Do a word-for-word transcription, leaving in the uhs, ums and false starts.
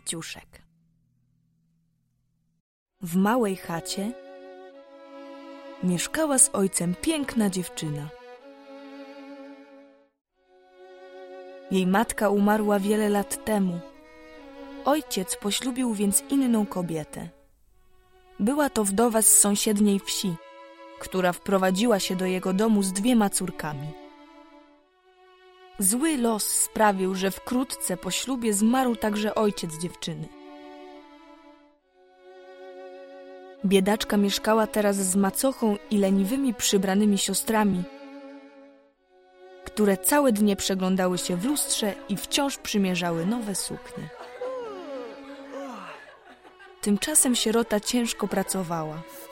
Kopciuszek. W małej chacie mieszkała z ojcem piękna dziewczyna. Jej matka umarła wiele lat temu. Ojciec poślubił więc inną kobietę. Była to wdowa z sąsiedniej wsi, która wprowadziła się do jego domu z dwiema córkami. Zły los sprawił, że wkrótce po ślubie zmarł także ojciec dziewczyny. Biedaczka mieszkała teraz z macochą i leniwymi przybranymi siostrami, które całe dnie przeglądały się w lustrze i wciąż przymierzały nowe suknie. Tymczasem sierota ciężko pracowała.